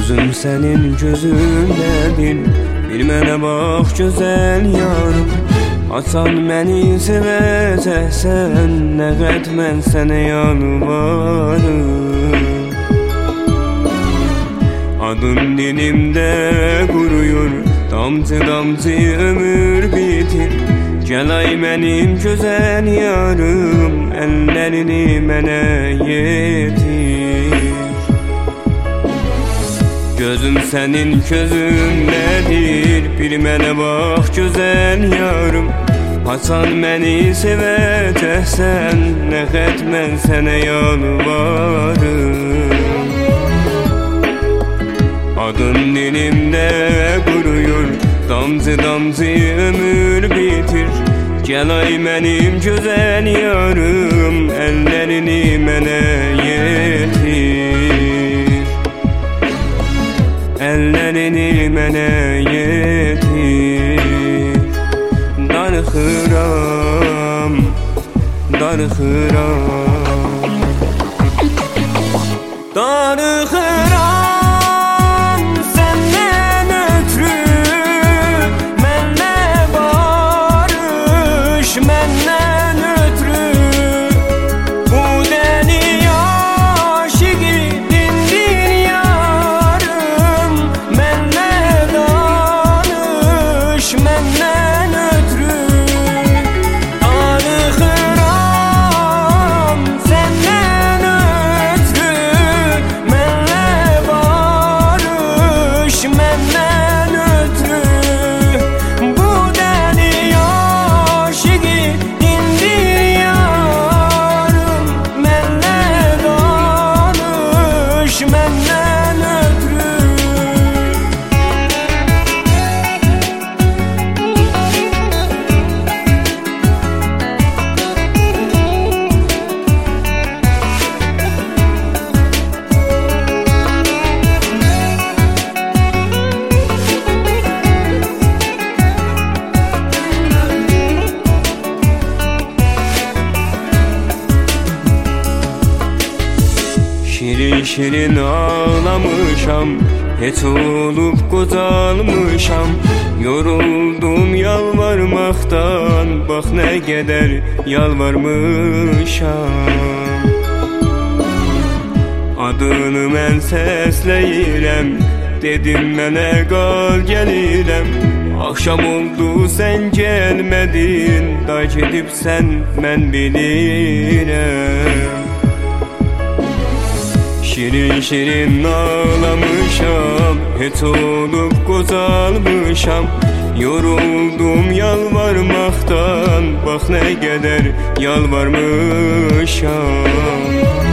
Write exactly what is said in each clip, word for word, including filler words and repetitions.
Gözüm senin gözündedir, bir mənə bax gözəl yarım. Açan məni sevəcəksən, nə qəd mən sənə yalvarım. Adın dilimdə quruyur, damcı damcı ömür bitir. Gəl ay mənim gözəl yarım, əllərini mənə yetir. Gözüm sənin gözündədir, bir mənə bax gözəl yarım. Açan məni sevəcəksən, nə qəd mən sənə yalvarım. Adın dilimdə quruyur, damcı damcı ömür bitir. Gəl ay mənim gözəl yarım, əllərini mənə yetir. Əllərini mənə yetir. Darıxıram, darıxıram, darıxıram. Şirin şirin ağlamışam, heç olub qocalmışam. Yoruldum yalvarmaqdan, bax nə qədər yalvarmışam. Adını mən səsləyirəm, dedim mənə qal gəlirəm. Axşam oldu sən gəlmədin, da gedibsən mən bilirəm. Şirin şirin ağlamışam, heç olub qocalmışam. Yoruldum yalvarmaqdan, bax nə qədər yalvarmışam.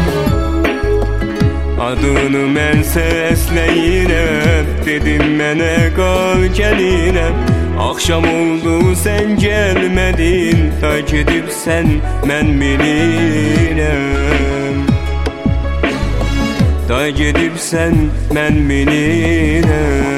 Adını mən səsləyirəm, dedim mənə qal gəlirəm. Axşam oldu sən gəlmədin, da gedibsən mən bilirəm. Da gedibsən mən bilirəm.